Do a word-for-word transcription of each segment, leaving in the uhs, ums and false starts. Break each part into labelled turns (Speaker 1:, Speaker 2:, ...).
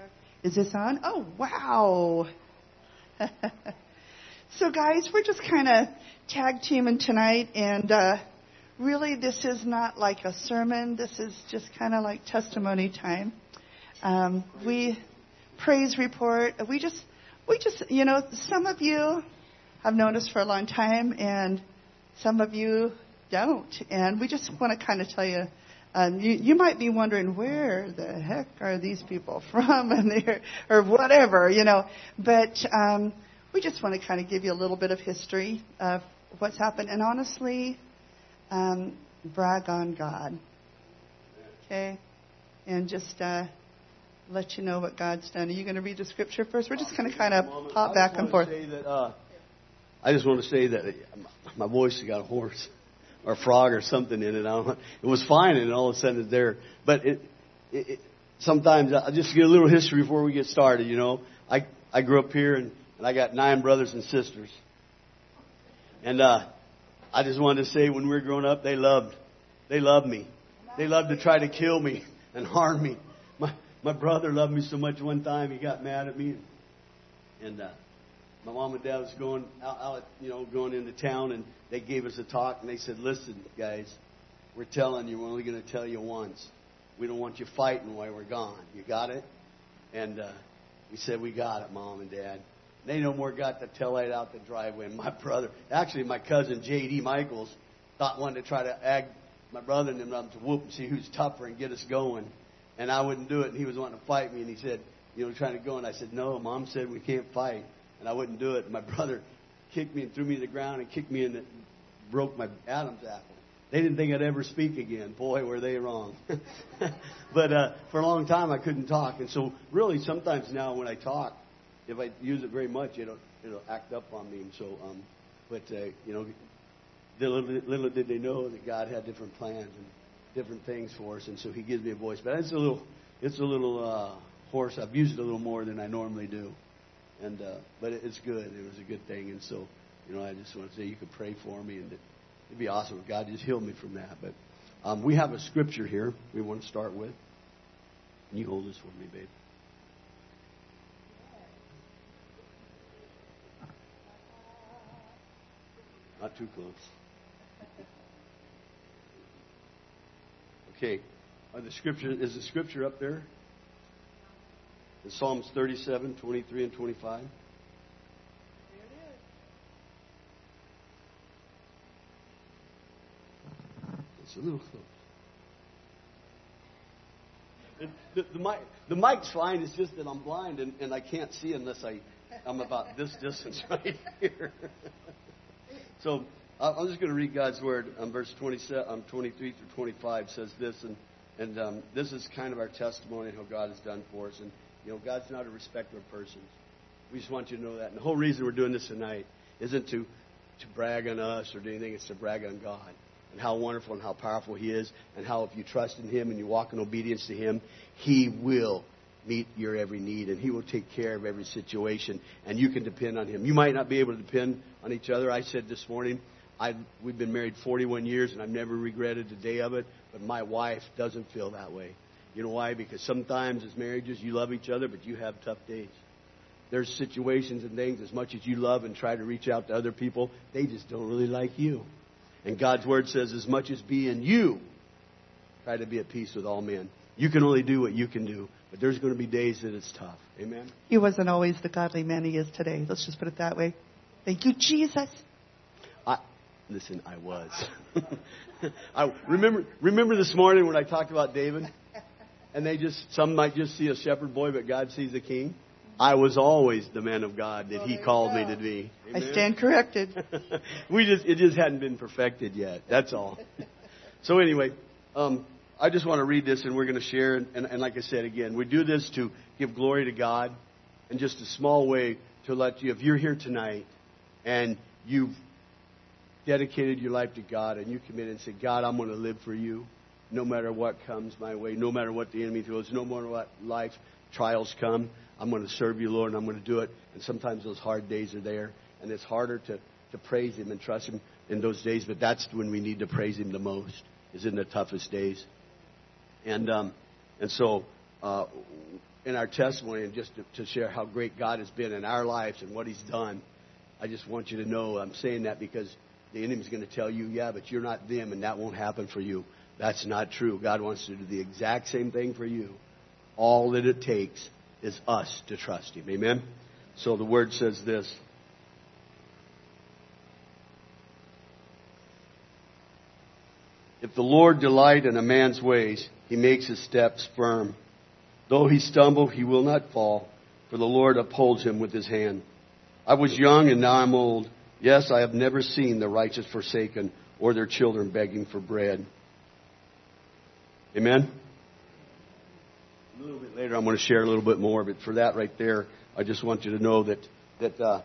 Speaker 1: Is this on? Oh, wow. So, guys, we're just kind of tag teaming tonight, and uh, really this is not like a sermon. This is just kind of like testimony time. Um, we praise report. We just, we just, you know, some of you have known us for a long time, and some of you don't. And we just want to kind of tell you, um, you, you might be wondering, where the heck are these people from, and they're, or whatever, you know. But um, we just want to kind of give you a little bit of history of what's happened, and honestly, um, brag on God, okay, and just uh, let you know what God's done. Are you going to read the scripture first? We're just going to kind of pop back and forth.
Speaker 2: Say that, uh, I just want to say that my voice has got a horse or a frog or something in it. I don't know. It was fine, and all of a sudden it's there. But it, it, it sometimes I'll just get a little history before we get started. You know, I I grew up here, and, and I got nine brothers and sisters, and uh, I just wanted to say when we were growing up, they loved they loved me. They loved to try to kill me and harm me. My my brother loved me so much. One time he got mad at me, and. Uh, My mom and dad was going out, out, you know, going into town, and they gave us a talk, and they said, "Listen, guys, we're telling you, we're only going to tell you once. We don't want you fighting while we're gone. You got it?" And uh, we said, "We got it, Mom and Dad." And they no more got the taillight out the driveway. And my brother, actually my cousin J D Michaels, thought wanted to try to ag my brother and them up to whoop and see who's tougher and get us going. And I wouldn't do it, and he was wanting to fight me, and he said, you know, trying to go, and I said, "No, Mom said we can't fight." And I wouldn't do it. And my brother kicked me and threw me to the ground and kicked me and broke my Adam's apple. They didn't think I'd ever speak again. Boy, were they wrong. But uh, for a long time, I couldn't talk. And so really sometimes now when I talk, if I use it very much, it'll, it'll act up on me. And so, um, but, uh, you know, little, little did they know that God had different plans and different things for us. And so he gives me a voice. But it's a little, it's a little uh, hoarse. I've used it a little more than I normally do. And uh, but it's good. It was a good thing, and so you know, I just want to say you could pray for me, and it, it'd be awesome if God just healed me from that. But um, we have a scripture here we want to start with. Can you hold this for me, babe? Not too close. Okay, are the scripture is the scripture up there? In Psalms thirty-seven, twenty-three, and twenty-five.
Speaker 1: There it is.
Speaker 2: It's a little close. The, the, the, mic, the mic's fine. It's just that I'm blind and, and I can't see unless I, I'm about this distance right here. So I'm just going to read God's word. Um, verse twenty-seven, um, twenty-three through twenty-five says this, and and um, this is kind of our testimony how God has done for us. And you know, God's not a respecter of persons. We just want you to know that. And the whole reason we're doing this tonight isn't to, to brag on us or do anything. It's to brag on God and how wonderful and how powerful He is, and how if you trust in Him and you walk in obedience to Him, He will meet your every need, and He will take care of every situation, and you can depend on Him. You might not be able to depend on each other. I said this morning, I we've been married forty-one years, and I've never regretted a day of it, but my wife doesn't feel that way. You know why? Because sometimes as marriages, you love each other, but you have tough days. There's situations and things, as much as you love and try to reach out to other people, they just don't really like you. And God's Word says, as much as be in you, try to be at peace with all men. You can only do what you can do, but there's going to be days that it's tough. Amen?
Speaker 1: He wasn't always the godly man he is today. Let's just put it that way. Thank you, Jesus.
Speaker 2: I, listen, I was. I remember, remember this morning when I talked about David? And they just, some might just see a shepherd boy, but God sees a king. I was always the man of God that He called me to be. Amen?
Speaker 1: I stand corrected.
Speaker 2: we just, it just hadn't been perfected yet. That's all. So anyway, um, I just want to read this, and we're going to share. And, and, and like I said again, we do this to give glory to God, and just a small way to let you, if you're here tonight and you've dedicated your life to God and you commit and said, God, I'm going to live for you. No matter what comes my way, no matter what the enemy throws, no matter what life trials come, I'm going to serve you, Lord, and I'm going to do it. And sometimes those hard days are there, and it's harder to, to praise Him and trust Him in those days, but that's when we need to praise Him the most, is in the toughest days. And um, and so uh, in our testimony and just to, to share how great God has been in our lives and what He's done. I just want you to know I'm saying that because the enemy's going to tell you, yeah, but you're not them and that won't happen for you. That's not true. God wants to do the exact same thing for you. All that it takes is us to trust Him. Amen? So the Word says this. If the Lord delight in a man's ways, He makes his steps firm. Though he stumble, he will not fall, for the Lord upholds him with His hand. I was young and now I'm old. Yes, I have never seen the righteous forsaken or their children begging for bread. Amen? A little bit later I'm going to share a little bit more, but for that right there, I just want you to know that that uh,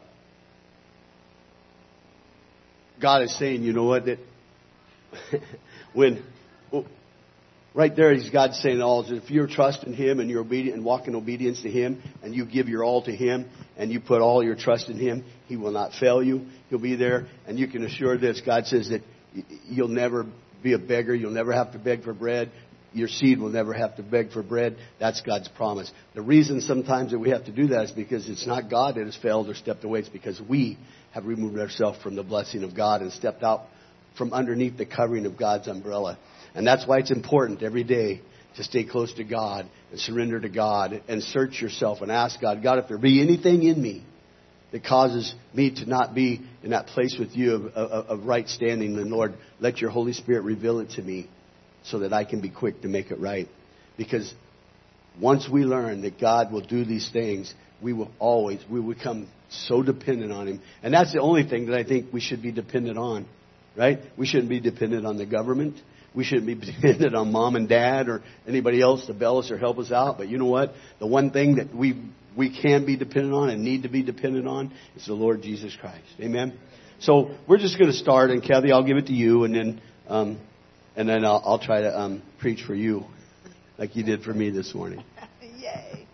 Speaker 2: God is saying, you know what, that when... Oh, right there, He's God saying all, if you're trusting Him and you're obedient and walking in obedience to Him and you give your all to Him and you put all your trust in Him, He will not fail you. He'll be there. And you can assure this, God says that you'll never be a beggar. You'll never have to beg for bread. Your seed will never have to beg for bread. That's God's promise. The reason sometimes that we have to do that is because it's not God that has failed or stepped away. It's because we have removed ourselves from the blessing of God and stepped out from underneath the covering of God's umbrella. And that's why it's important every day to stay close to God and surrender to God and search yourself and ask God, God, if there be anything in me that causes me to not be in that place with you of, of, of right standing, then Lord, let your Holy Spirit reveal it to me so that I can be quick to make it right. Because once we learn that God will do these things, we will always, we will become so dependent on Him. And that's the only thing that I think we should be dependent on, right? We shouldn't be dependent on the government. We shouldn't be dependent on mom and dad or anybody else to bail us or help us out. But you know what? The one thing that we we can be dependent on and need to be dependent on is the Lord Jesus Christ. Amen? So we're just going to start. And Kathy, I'll give it to you. And then um, and then I'll, I'll try to um, preach for you like you did for me this morning.
Speaker 1: Yay.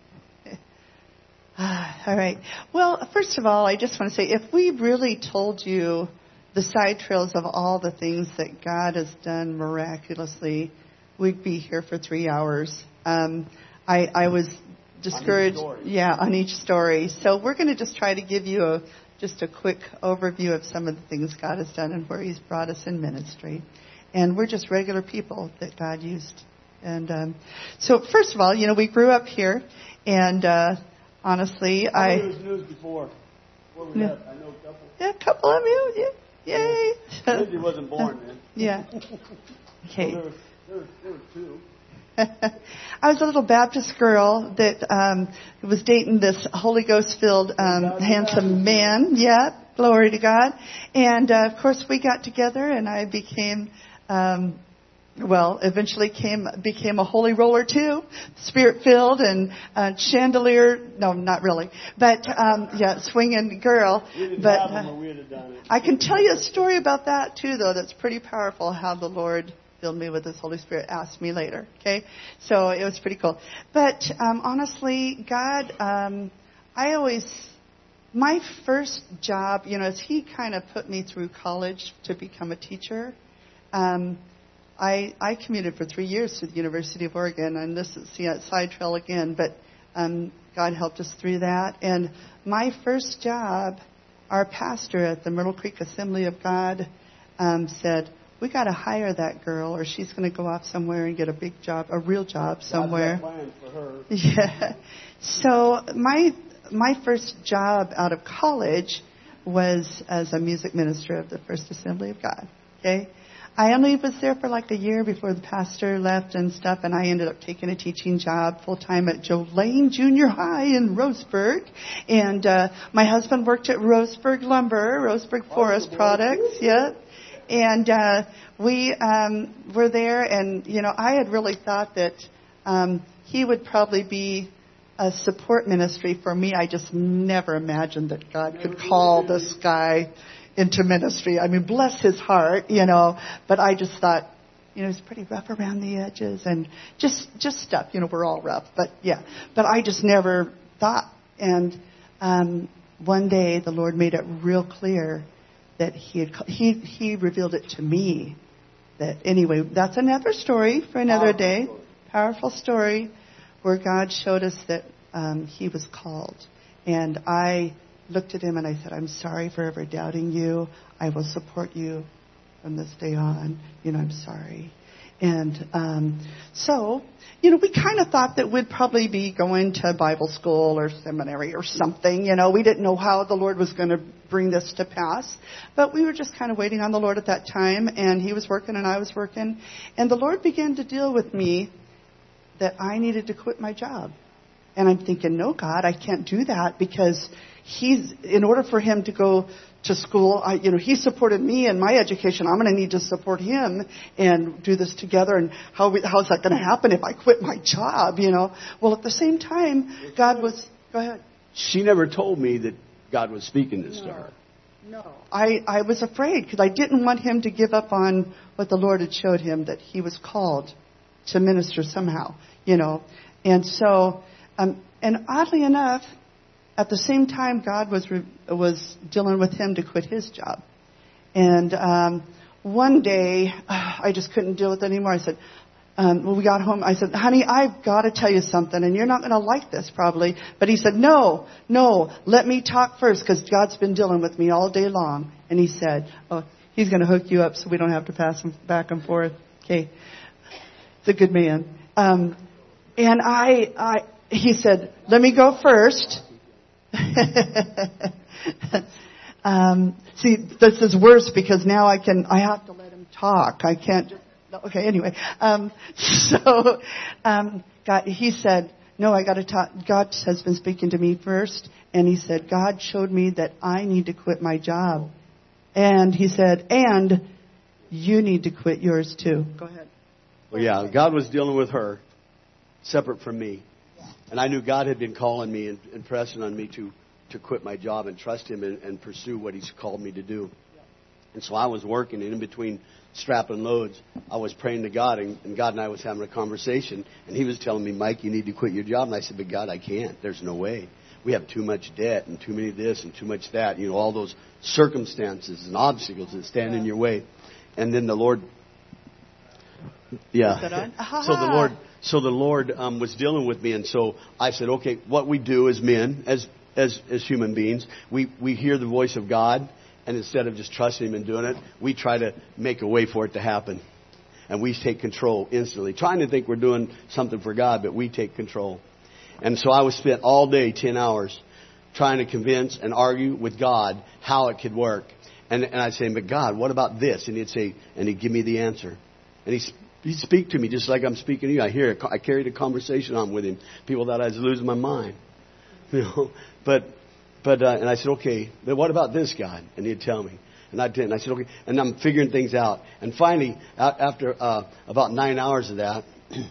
Speaker 1: All right. Well, first of all, I just want to say, if we really told you the side trails of all the things that God has done miraculously, we'd be here for three hours. Um, I, I was discouraged,
Speaker 2: on
Speaker 1: yeah, on each story. So we're going to just try to give you a, just a quick overview of some of the things God has done and where He's brought us in ministry. And we're just regular people that God used. And um, so, first of all, you know, we grew up here, and uh, honestly,
Speaker 2: How
Speaker 1: I.
Speaker 2: many was news before? What we
Speaker 1: Yeah.
Speaker 2: have? I know a couple.
Speaker 1: Yeah, a couple of you. Yeah. Yay.
Speaker 2: Lindsay wasn't born then.
Speaker 1: Yeah. Okay.
Speaker 2: So there, was, there, was, there were two.
Speaker 1: I was a little Baptist girl that um, was dating this Holy Ghost-filled, um, handsome man. Yeah, glory to God. And, uh, of course, we got together, and I became, um, well, eventually came became a holy roller, too, Spirit-filled and uh, chandelier. No, not really. But, um, yeah, swinging girl.
Speaker 2: We didn't
Speaker 1: but
Speaker 2: have them
Speaker 1: uh,
Speaker 2: or we'd have done it.
Speaker 1: I can tell you a story about that, too, though, that's pretty powerful, how the Lord filled me with His Holy Spirit. Ask me later, okay? So it was pretty cool. But um, honestly, God, um, I always, my first job, you know, as He kind of put me through college to become a teacher, um, I, I commuted for three years to the University of Oregon, and this is see, a side trail again, but um, God helped us through that. And my first job, our pastor at the Myrtle Creek Assembly of God um, said, we got to hire that girl, or she's going to go off somewhere and get a big job, a real job somewhere.
Speaker 2: God's got plans for her.
Speaker 1: Yeah. So my my first job out of college was as a music minister of the First Assembly of God. Okay. I only was there for like a year before the pastor left and stuff, and I ended up taking a teaching job full-time at Joe Lane Junior High in Roseburg. And uh, my husband worked at Roseburg Lumber, Roseburg Forest Products, yeah. And uh, we um, were there, and, you know, I had really thought that um, he would probably be a support ministry for me. I just never imagined that God could call this guy into ministry. I mean, bless his heart, you know, but I just thought, you know, he's pretty rough around the edges and just just stuff. You know, we're all rough, but yeah. But I just never thought. And um, one day the Lord made it real clear that he had he he revealed it to me. That anyway, that's another story for another
Speaker 2: Powerful
Speaker 1: day.
Speaker 2: story.
Speaker 1: Powerful story. where God showed us that um, he was called. And I looked at him and I said, I'm sorry for ever doubting you. I will support you from this day on. You know, I'm sorry. And um, so, you know, we kind of thought that we'd probably be going to Bible school or seminary or something. You know, we didn't know how the Lord was going to bring this to pass. But we were just kind of waiting on the Lord at that time. And he was working and I was working. And the Lord began to deal with me that I needed to quit my job. And I'm thinking, no, God, I can't do that because he's, in order for him to go to school, I, you know, he supported me in my education. I'm going to need to support him and do this together. And how we, how's that going to happen if I quit my job, you know? Well, at the same time, God was, go ahead.
Speaker 2: She never told me that God was speaking this
Speaker 1: no,
Speaker 2: to her.
Speaker 1: No. I, I was afraid because I didn't want him to give up on what the Lord had showed him, that he was called to minister somehow, you know. And so, um, and oddly enough, at the same time, God was re- was dealing with him to quit his job. And um, one day, uh, I just couldn't deal with it anymore. I said, um, when we got home, I said, honey, I've got to tell you something, and you're not going to like this probably. But he said, no, no, let me talk first, because God's been dealing with me all day long. And he said, oh, he's going to hook you up so we don't have to pass him back and forth. Okay. It's a good man. Um, and I, I, he said, let me go first. um, see, this is worse because now I can, I have to let him talk. I can't just, okay, anyway. Um, so, um, God, he said, no, I got to talk. God has been speaking to me first. And he said, God showed me that I need to quit my job. And he said, and you need to quit yours too. Go ahead.
Speaker 2: Well, yeah, God was dealing with her separate from me. And I knew God had been calling me and, and pressing on me to, to quit my job and trust him and, and pursue what he's called me to do. And so I was working, and in between strapping loads, I was praying to God, and, and God and I was having a conversation. And he was telling me, Mike, you need to quit your job. And I said, but God, I can't. There's no way. We have too much debt and too many this and too much that. You know, all those circumstances and obstacles that stand in your way. And then the Lord... Yeah. So the Lord... So the Lord um, was dealing with me, and so I said, okay, what we do as men, as as as human beings, we, we hear the voice of God, and instead of just trusting him and doing it, we try to make a way for it to happen. And we take control instantly, trying to think we're doing something for God, but we take control. And so I was spent all day, ten hours, trying to convince and argue with God how it could work. And, and I'd say, but God, what about this? And he'd say, and he'd give me the answer. And he's He'd speak to me just like I'm speaking to you. I hear it. I carried a conversation on with him. People thought I was losing my mind, you know. But, but, uh, and I said, okay, but what about this, God? And he'd tell me, and I did. And I said, okay. And I'm figuring things out. And finally, after uh, about nine hours of that,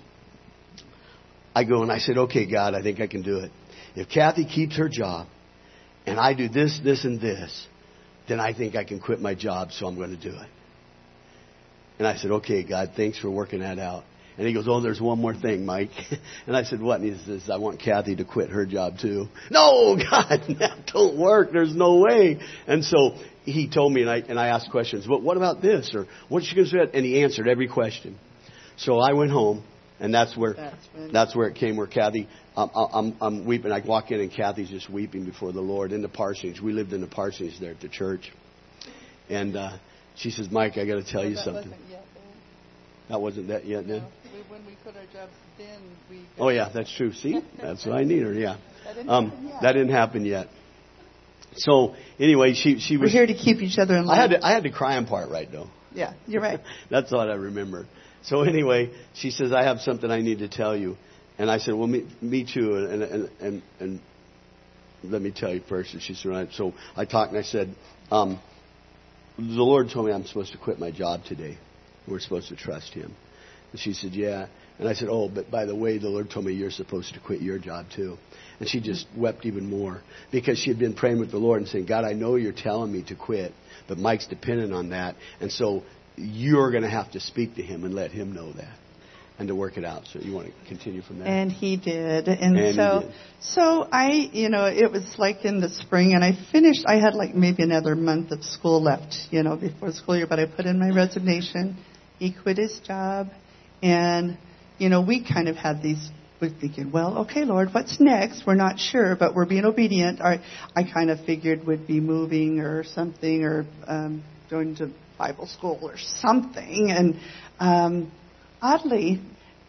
Speaker 2: I go and I said, okay, God, I think I can do it. If Kathy keeps her job, and I do this, this, and this, then I think I can quit my job. So I'm going to do it. And I said, okay, God, thanks for working that out. And he goes, oh, there's one more thing, Mike. And I said, what? And he says, I want Kathy to quit her job too. No, God, that don't work. There's no way. And so he told me, and I, and I asked questions. Well, what about this? Or what's she going to say? And he answered every question. So I went home, and that's where that's, that's where it came, where Kathy, um, I'm, I'm weeping. I walk in, and Kathy's just weeping before the Lord in the parsonage. We lived in the parsonage there at the church. And, uh, she says, Mike, I got to tell
Speaker 1: no,
Speaker 2: you
Speaker 1: that
Speaker 2: something.
Speaker 1: Wasn't yet,
Speaker 2: that wasn't that yet, then?
Speaker 1: No, we, when we quit our jobs, then we...
Speaker 2: Oh, yeah, that's true. See? That's what I need her, yeah.
Speaker 1: That didn't,
Speaker 2: um,
Speaker 1: happen yet.
Speaker 2: that didn't happen yet. So, anyway, she, she was...
Speaker 1: We're here to keep each other in line.
Speaker 2: I had, to, I had the crying part right, though.
Speaker 1: Yeah, you're right.
Speaker 2: That's what I remember. So, anyway, she says, I have something I need to tell you. And I said, well, me, me too. And, and, and, and let me tell you first. And she said, right. So I talked, and I said... Um, the Lord told me I'm supposed to quit my job today. We're supposed to trust him. And she said, yeah. And I said, oh, but by the way, the Lord told me you're supposed to quit your job too. And she just wept even more because she had been praying with the Lord and saying, God, I know you're telling me to quit, but Mike's dependent on that. And so you're going to have to speak to him and let him know that and to work it out. So you want to continue from there?
Speaker 1: And he did. And,
Speaker 2: and
Speaker 1: so,
Speaker 2: did.
Speaker 1: so I, you know, it was like in the spring, and I finished, I had like maybe another month of school left, you know, before the school year, but I put in my resignation. He quit his job. And, you know, we kind of had these we're thinking, well, okay, Lord, what's next? We're not sure, but we're being obedient. I, I kind of figured we'd be moving or something, or um, going to Bible school or something. And um, oddly,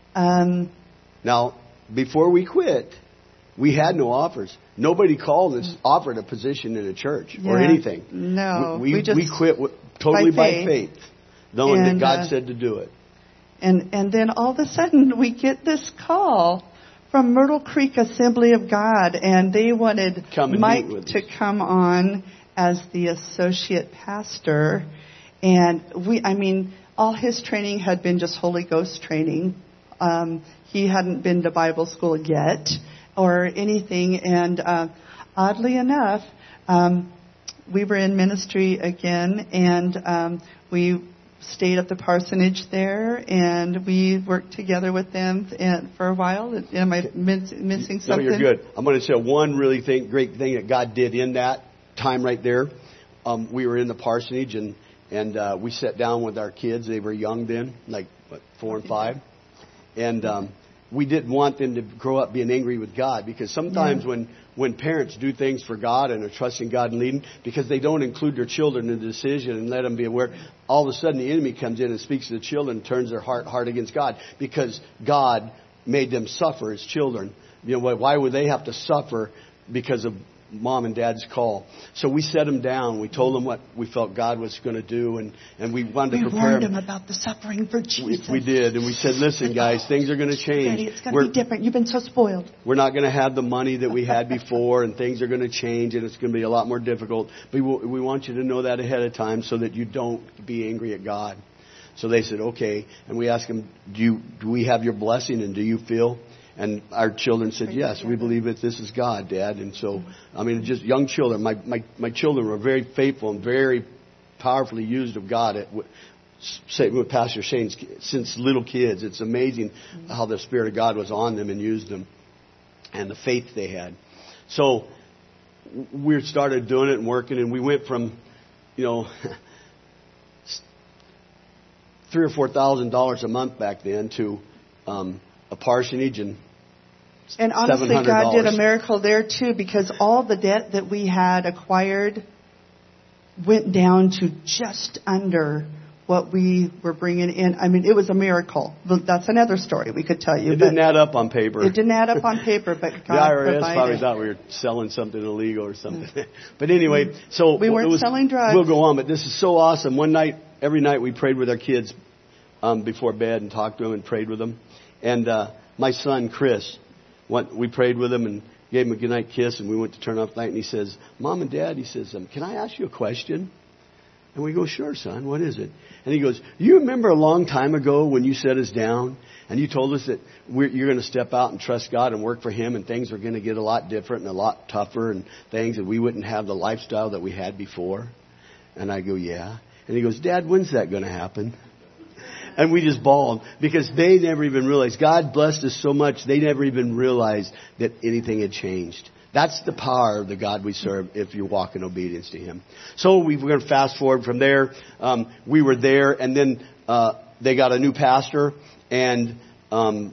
Speaker 1: um,
Speaker 2: now before we quit, we had no offers. Nobody called and offered a position in a church
Speaker 1: yeah,
Speaker 2: or anything.
Speaker 1: No,
Speaker 2: we we,
Speaker 1: we, just,
Speaker 2: we quit w- totally by faith,
Speaker 1: by faith
Speaker 2: knowing
Speaker 1: and,
Speaker 2: that God
Speaker 1: uh,
Speaker 2: said to do it.
Speaker 1: And and then all of a sudden we get this call from Myrtle Creek Assembly of God, and they wanted Mike to come on as the associate pastor. And we, I mean, all his training had been just Holy Ghost training. Um, he hadn't been to Bible school yet or anything. And uh, oddly enough, um, we were in ministry again, and um, we stayed at the parsonage there, and we worked together with them and, for a while. Am I miss, missing something?
Speaker 2: No, you're good. I'm going to say one really thing, great thing that God did in that time right there. Um, we were in the parsonage, and and uh, we sat down with our kids. They were young then, like what, four and five, and um, we didn't want them to grow up being angry with God, because sometimes yeah. when when parents do things for God and are trusting God and leading, because they don't include their children in the decision and let them be aware, all of a sudden the enemy comes in and speaks to the children and turns their heart hard against God, because God made them suffer as children. You know, why would they have to suffer because of mom and dad's call? So we set them down. We told them what we felt God was going to do, and, and we wanted
Speaker 1: we
Speaker 2: to prepare
Speaker 1: warned them about the suffering for Jesus.
Speaker 2: We, we did, and we said, listen, guys, things are going to change.
Speaker 1: Daddy, it's going to be different. You've been so spoiled.
Speaker 2: We're not going to have the money that we had before, and things are going to change, and it's going to be a lot more difficult. But we, we want you to know that ahead of time so that you don't be angry at God. So they said, okay. And we asked them, do you, do we have your blessing, and do you feel? And our children said, yes, we believe that this is God, Dad. And so, I mean, just young children. My, my, my children were very faithful and very powerfully used of God at, with Pastor Shane's, since little kids. It's amazing how the Spirit of God was on them and used them, and the faith they had. So we started doing it and working, and we went from, you know, three or four thousand dollars a month back then to um, a parsonage and
Speaker 1: And honestly, God did a miracle there too, because all the debt that we had acquired went down to just under what we were bringing in. I mean, it was a miracle. That's another story we could tell you.
Speaker 2: It didn't add up on paper.
Speaker 1: It didn't add up on paper, but God
Speaker 2: the I R S
Speaker 1: provided.
Speaker 2: Probably thought we were selling something illegal or something. But anyway, so
Speaker 1: we weren't
Speaker 2: it was,
Speaker 1: selling drugs.
Speaker 2: We'll go on, but this is so awesome. One night, every night we prayed with our kids um, before bed and talked to them and prayed with them. And uh, my son, Chris, went, we prayed with him and gave him a goodnight kiss, and we went to turn off the light, and he says, Mom and Dad, he says, um, can I ask you a question? And we go, sure, son, what is it? And he goes, you remember a long time ago when you set us down and you told us that we're, you're going to step out and trust God and work for Him, and things were going to get a lot different and a lot tougher and things, and we wouldn't have the lifestyle that we had before? And I go, yeah. And he goes, Dad, when's that going to happen? And we just bawled, because they never even realized. God blessed us so much, they never even realized that anything had changed. That's the power of the God we serve if you walk in obedience to Him. So we we're going to fast forward from there. Um, we were there, and then uh, they got a new pastor, and um,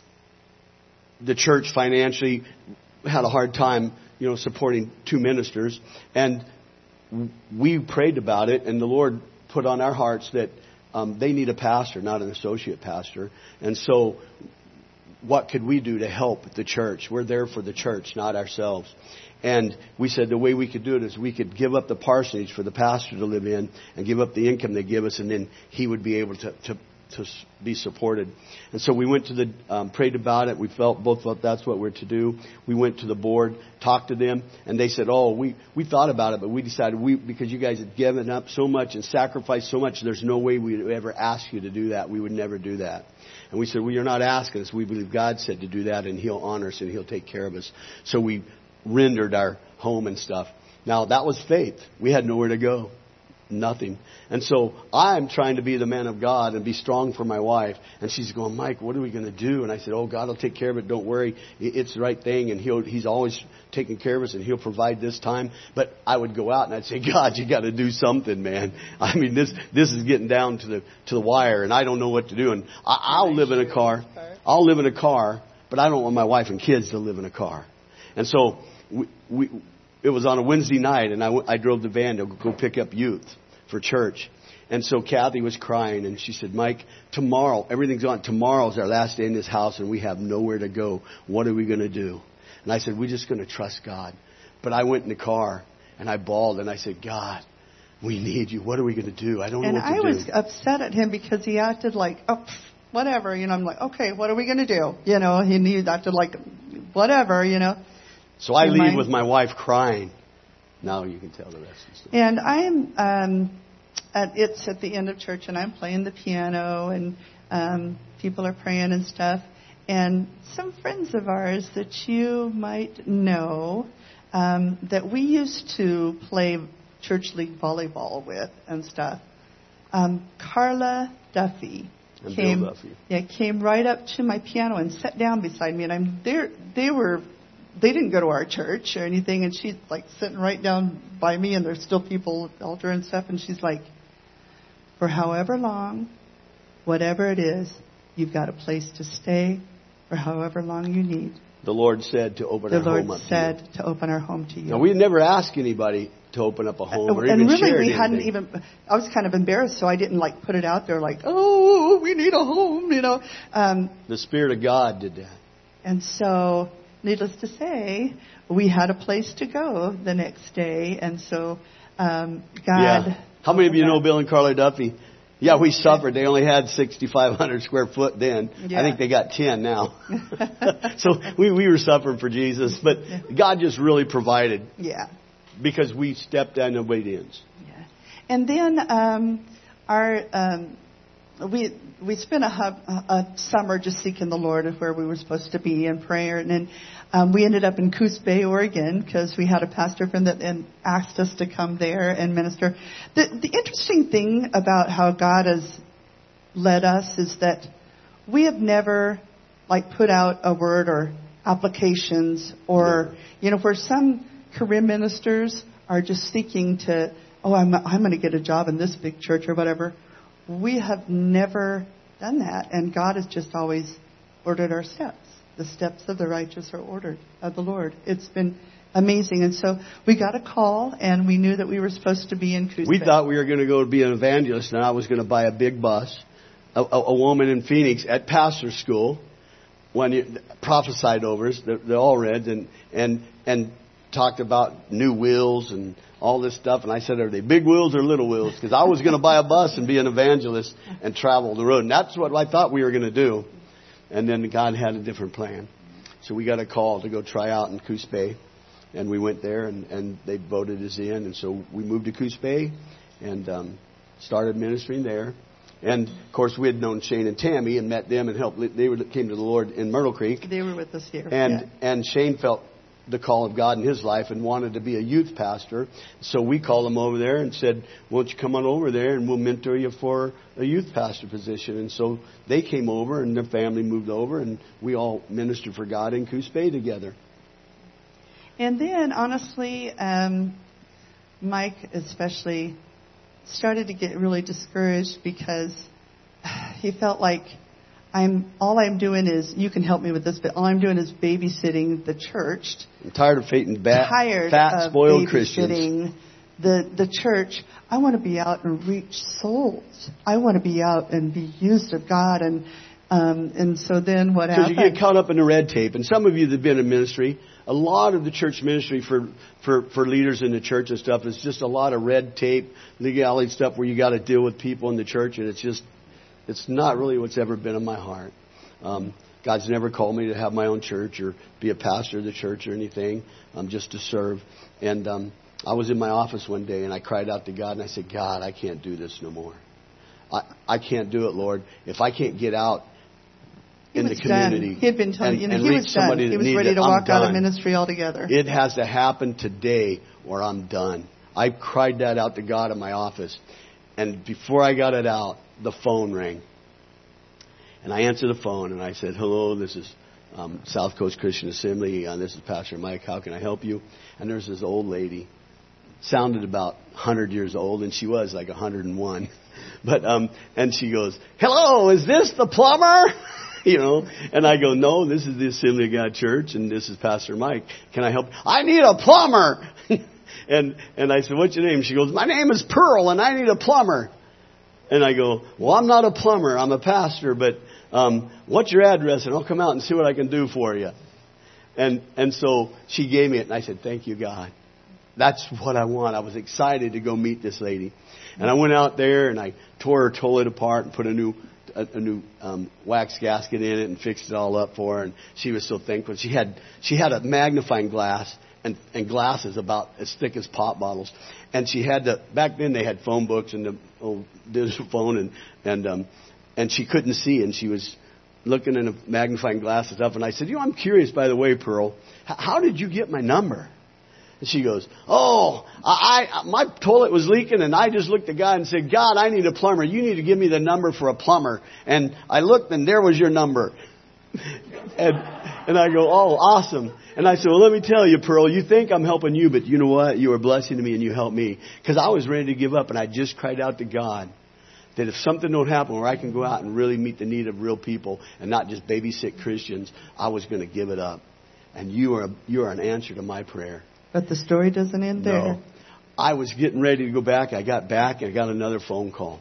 Speaker 2: the church financially had a hard time, you know, supporting two ministers. And we prayed about it, and the Lord put on our hearts that um, they need a pastor, not an associate pastor. And so what could we do to help the church? We're there for the church, not ourselves. And we said the way we could do it is we could give up the parsonage for the pastor to live in and give up the income they give us, and then he would be able to, to, to be supported. And so we went to the, um, prayed about it. We felt, both felt that's what we're to do. We went to the board, talked to them, and they said, oh, we, we thought about it, but we decided we, because you guys had given up so much and sacrificed so much, there's no way we would ever ask you to do that. We would never do that. And we said, well, you're not asking us. We believe God said to do that, and He'll honor us and He'll take care of us. So we rendered our home and stuff. Now, that was faith. We had nowhere to go. Nothing. And so I'm trying to be the man of God and be strong for my wife. And she's going, Mike, what are we going to do? And I said, oh, God will take care of it. Don't worry. It's the right thing. And he'll, He's always taking care of us, and He'll provide this time. But I would go out and I'd say, God, you got to do something, man. I mean, this this is getting down to the to the wire, and I don't know what to do. And I, I'll live in a car. I'll live in a car but I don't want my wife and kids to live in a car. And so we, we it was on a Wednesday night, and I, w- I drove the van to go pick up youth for church. And so Kathy was crying, and she said, Mike, tomorrow, everything's on. Tomorrow's our last day in this house, and we have nowhere to go. What are we going to do? And I said, we're just going to trust God. But I went in the car, and I bawled, and I said, God, we need you. What are we going to do? I don't know
Speaker 1: and
Speaker 2: what to
Speaker 1: I
Speaker 2: do.
Speaker 1: And I was upset at him because he acted like, oh, pff, whatever. You know, I'm like, okay, what are we going to do? You know, he, he acted like, whatever, you know.
Speaker 2: So I
Speaker 1: and
Speaker 2: leave
Speaker 1: my,
Speaker 2: with my wife crying. Now you can tell the rest of the story.
Speaker 1: And I'm, um, at, it's at the end of church, and I'm playing the piano, and um, people are praying and stuff. And some friends of ours that you might know um, that we used to play church league volleyball with and stuff. Um, Carla Duffy
Speaker 2: and
Speaker 1: came,
Speaker 2: Bill Duffy.
Speaker 1: yeah, came right up to my piano and sat down beside me. And I'm there. They were, they didn't go to our church or anything. And she's like sitting right down by me, and there's still people at the altar and stuff. And she's like, for however long, whatever it is, you've got a place to stay for however long you need.
Speaker 2: The Lord said to open
Speaker 1: the
Speaker 2: our
Speaker 1: Lord
Speaker 2: home up
Speaker 1: said
Speaker 2: to you.
Speaker 1: to open our home to you.
Speaker 2: Now, we never asked anybody to open up a home or
Speaker 1: and
Speaker 2: even
Speaker 1: really,
Speaker 2: share
Speaker 1: we
Speaker 2: anything.
Speaker 1: hadn't even. I was kind of embarrassed, so I didn't like put it out there like, "Oh, we need a home," you know. Um,
Speaker 2: the Spirit of God did that.
Speaker 1: And so, needless to say, we had a place to go the next day, and so um, God.
Speaker 2: Yeah. How many of you know Bill and Carla Duffy? Yeah, we suffered. They only had sixty-five hundred square foot then.
Speaker 1: Yeah.
Speaker 2: I think they got ten now. So we, we were suffering for Jesus. But God just really provided.
Speaker 1: Yeah.
Speaker 2: Because we stepped in obedience.
Speaker 1: Yeah. And then um, our um, we we spent a, hub, a summer just seeking the Lord of where we were supposed to be in prayer. And then um, we ended up in Coos Bay, Oregon, because we had a pastor friend that then asked us to come there and minister. The, the interesting thing about how God has led us is that we have never like put out a word or applications or, yeah. you know, where some career ministers are just seeking to, oh, I'm, I'm going to get a job in this big church or whatever. We have never done that, and God has just always ordered our steps. The steps of the righteous are ordered of the Lord. It's been amazing. And so we got a call, and we knew that we were supposed to be in Coos
Speaker 2: We
Speaker 1: Bay.
Speaker 2: thought we were going to go be an evangelist, and I was going to buy a big bus. A, a, a woman in Phoenix at pastor school, when you prophesied over us, they, they all read, and, and, and talked about new wheels and all this stuff. And I said, are they big wheels or little wheels? Because I was going to buy a bus and be an evangelist and travel the road. And that's what I thought we were going to do. And then God had a different plan. So we got a call to go try out in Coos Bay. And we went there, and, and they voted us in. And so we moved to Coos Bay and um, started ministering there. And, of course, we had known Shane and Tammy and met them and helped. They were, came to the Lord in Myrtle Creek.
Speaker 1: They were with us here.
Speaker 2: And,
Speaker 1: yeah.
Speaker 2: and Shane felt the call of God in his life and wanted to be a youth pastor. So we called him over there and said, won't you come on over there and we'll mentor you for a youth pastor position. And so they came over and their family moved over, and we all ministered for God in Coos Bay together.
Speaker 1: And then, honestly, um, Mike especially started to get really discouraged because he felt like I'm all I'm doing is, you can help me with this, but all I'm doing is babysitting the church.
Speaker 2: I'm tired of hating bat,
Speaker 1: tired
Speaker 2: fat,
Speaker 1: of
Speaker 2: spoiled
Speaker 1: babysitting
Speaker 2: Christians.
Speaker 1: The, the church. I want to be out and reach souls. I want to be out and be used of God. And um, and so then what happened?
Speaker 2: Because you get caught up in the red tape. And some of you that have been in ministry, a lot of the church ministry for, for, for leaders in the church and stuff is just a lot of red tape, legality stuff where you got to deal with people in the church, and it's just, it's not really what's ever been in my heart. Um, God's never called me to have my own church or be a pastor of the church or anything, um, just to serve. And um, I was in my office one day and I cried out to God and I said, God, I can't do this no more. I, I can't do it, Lord. If I can't get out
Speaker 1: he
Speaker 2: in the community
Speaker 1: done. He had been told,
Speaker 2: and,
Speaker 1: you know,
Speaker 2: and
Speaker 1: he
Speaker 2: reach
Speaker 1: was
Speaker 2: somebody
Speaker 1: done. He
Speaker 2: that
Speaker 1: was
Speaker 2: needs
Speaker 1: ready
Speaker 2: it,
Speaker 1: to
Speaker 2: I'm
Speaker 1: walk out of
Speaker 2: done.
Speaker 1: ministry altogether.
Speaker 2: It has to happen today or I'm done. I cried that out to God in my office. And before I got it out, the phone rang. And I answered the phone and I said, hello, this is um, South Coast Christian Assembly. Uh, this is Pastor Mike. How can I help you? And there's this old lady. Sounded about one hundred years old, and she was like one hundred and one. But um, and she goes, hello, is this the plumber? you know. And I go, no, this is the Assembly of God Church, and this is Pastor Mike. Can I help? I need a plumber. and and I said, what's your name? She goes, my name is Pearl, and I need a plumber. And I go, well, I'm not a plumber. I'm a pastor, but um, what's your address? And I'll come out and see what I can do for you. And and so she gave me it, and I said, thank you, God. That's what I want. I was excited to go meet this lady. And I went out there, and I tore her toilet apart and put a new a, a new um, wax gasket in it and fixed it all up for her. And she was so thankful. She had she had a magnifying glass and, and glasses about as thick as pop bottles. And she had the, back then they had phone books and the old digital phone, and and um, and she couldn't see, and she was looking in the magnifying glasses up. And I said, you know, I'm curious, by the way, Pearl, how did you get my number? And she goes, oh, I, I my toilet was leaking, and I just looked at God and said, God, I need a plumber. You need to give me the number for a plumber. And I looked, and there was your number. and and I go, oh, awesome. And I said, well, let me tell you, Pearl, you think I'm helping you, but you know what? You are a blessing to me, and you helped me. Because I was ready to give up, and I just cried out to God that if something don't happen where I can go out and really meet the need of real people and not just babysit Christians, I was going to give it up. And you are you are an answer to my prayer.
Speaker 1: But the story doesn't end there.
Speaker 2: No. I was getting ready to go back. I got back and I got another phone call.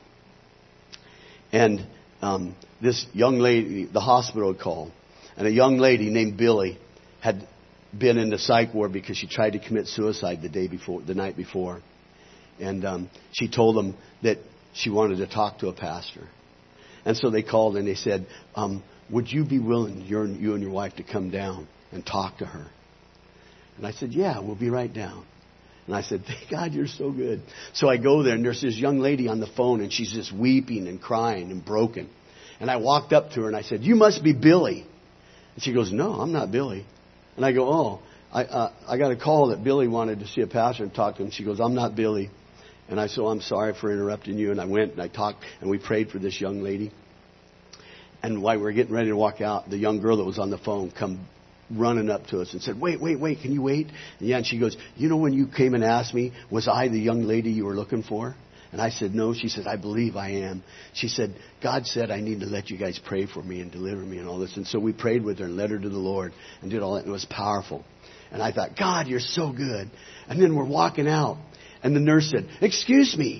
Speaker 2: And um, this young lady, the hospital had called. And a young lady named Billy had been in the psych ward because she tried to commit suicide the day before, the night before. And um, she told them that she wanted to talk to a pastor. And so they called and they said, um, would you be willing, your, you and your wife, to come down and talk to her? And I said, yeah, we'll be right down. And I said, thank God you're so good. So I go there, and there's this young lady on the phone, and she's just weeping and crying and broken. And I walked up to her, and I said, you must be Billy. And she goes, no, I'm not Billy. And I go, oh, I uh, I got a call that Billy wanted to see a pastor and talk to him. She goes, I'm not Billy. And I said, oh, I'm sorry for interrupting you. And I went, and I talked, and we prayed for this young lady. And while we were getting ready to walk out, the young girl that was on the phone come running up to us and said, wait, wait, wait, can you wait? And yeah, and she goes, you know, when you came and asked me, was I the young lady you were looking for? And I said, no. She said, I believe I am. She said, God said I need to let you guys pray for me and deliver me and all this. And so we prayed with her and led her to the Lord and did all that. And it was powerful. And I thought, God, you're so good. And then we're walking out, and the nurse said, excuse me,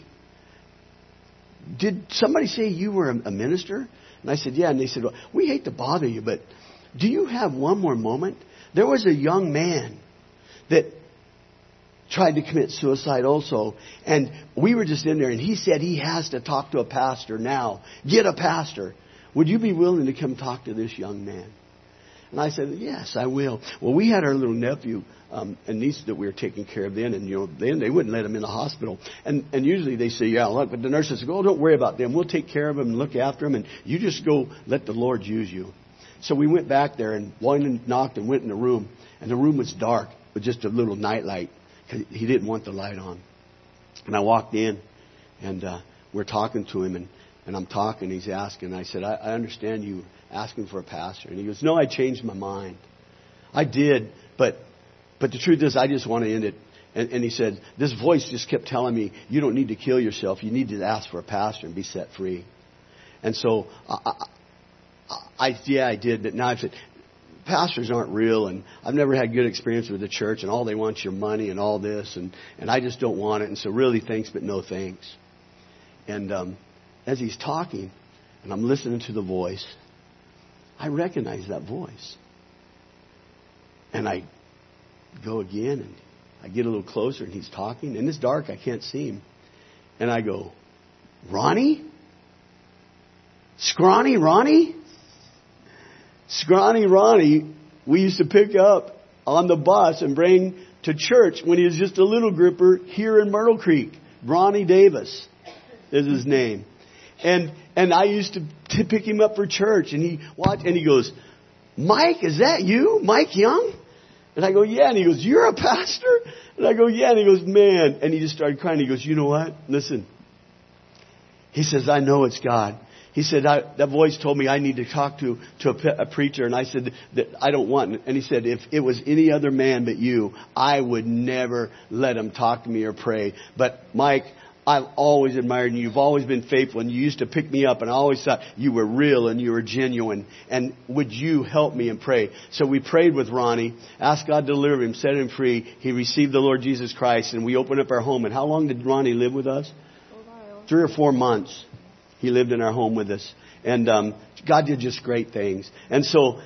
Speaker 2: did somebody say you were a minister? And I said, yeah. And they said, well, we hate to bother you, but do you have one more moment? There was a young man that tried to commit suicide also. And we were just in there, and he said he has to talk to a pastor now. Get a pastor. Would you be willing to come talk to this young man? And I said, yes, I will. Well, we had our little nephew um, and niece that we were taking care of then. And, you know, then they wouldn't let him in the hospital. And, and usually they say, yeah, look, but the nurses go, oh, don't worry about them. We'll take care of him and look after him. And you just go let the Lord use you. So we went back there, and one knocked and went in the room. And the room was dark with just a little night light because he didn't want the light on. And I walked in, and uh, we're talking to him, and, and I'm talking. He's asking. I said, I, I understand you asking for a pastor. And he goes, no, I changed my mind. I did, but but the truth is I just want to end it. And, and he said, this voice just kept telling me, you don't need to kill yourself. You need to ask for a pastor and be set free. And so I... I I, yeah, I did, but now I said, pastors aren't real, and I've never had good experience with the church, and all they want is your money and all this, and, and I just don't want it, and so really thanks, but no thanks. And um, as he's talking, and I'm listening to the voice, I recognize that voice. And I go again, and I get a little closer, and he's talking, and it's dark, I can't see him. And I go, Ronnie? Scrawny Ronnie? Scrawny Ronnie, we used to pick up on the bus and bring to church when he was just a little grouper here in Myrtle Creek. Ronnie Davis is his name. And and I used to, to pick him up for church, and he watched, and he goes, Mike, is that you? Mike Young? And I go, yeah. And he goes, you're a pastor? And I go, yeah. And he goes, man. And he just started crying. He goes, you know what? Listen. He says, I know it's God. He said, I, that voice told me I need to talk to, to a, a preacher. And I said that I don't want. And he said, if it was any other man but you, I would never let him talk to me or pray. But Mike, I've always admired you. You've always been faithful, and you used to pick me up, and I always thought you were real and you were genuine. And would you help me and pray? So we prayed with Ronnie, asked God to deliver him, set him free. He received the Lord Jesus Christ, and we opened up our home. And how long did Ronnie live with us? Three or four months. He lived in our home with us. And um, God did just great things. And so